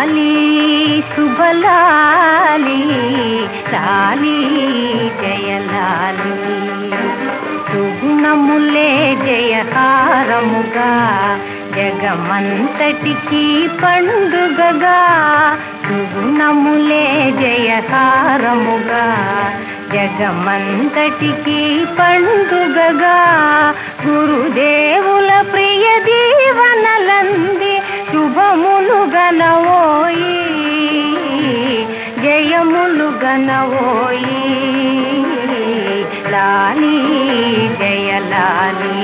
లాలి శుభలాలి లాలి జయలాలి సుగుణములే జయహారముగా జగమంతటికి పండుగగా సుగుణములే జయహారముగా జగమంతటికి పండుగగా గురుదేవుల ప్రియ దీవనలంది శుభములు గనవోయి జయములు గనవోయి లాలి జయలాలి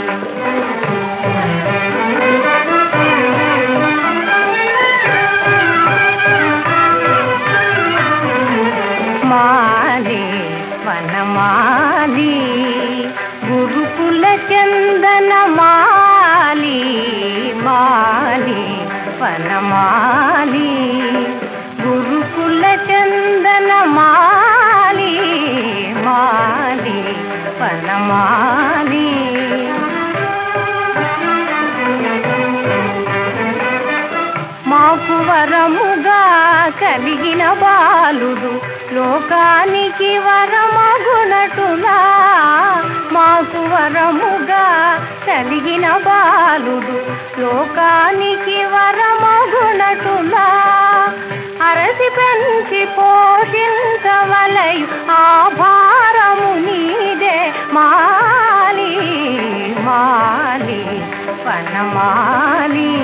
మాలి వనమాలి గురుకుల చందన మాలి మాలి వనమాలి గురుకుల చందన మాలి మాలి వనమాలి మాకు వరముగా కలిగిన బాలుడు లోకానికి వరమగునటులా మాకు వరముగా కలిగిన బాలుడు లోకానికి వరమగునటులా అరసి పెంచి పోషించవలయు ఆ భారము నీదే మాలి మాలి వనమాలి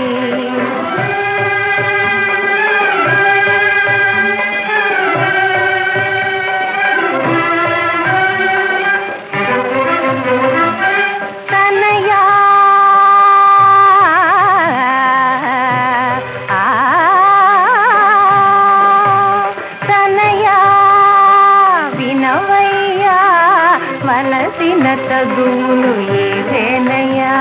వలసిన తగులు ఏవేనయ్యా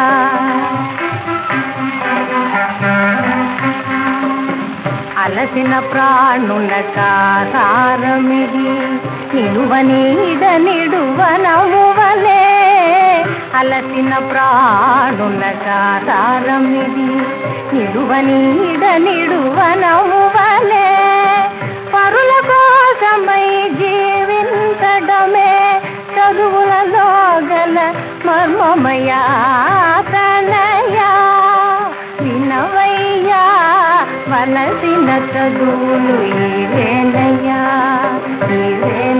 అలసిన ప్రాణుల కాసారమిది నిలువనీడ నిడువనమువలే అలసిన ప్రాణుల కాసారమిది నిలువనీడ నిడువనమువలే పరుల కోసమై జీవించడమే చదువులలో గల మర్మమయా తనయా వినవయ్యా వలసిన చదువులు ఇవేనయ్యా ఇవే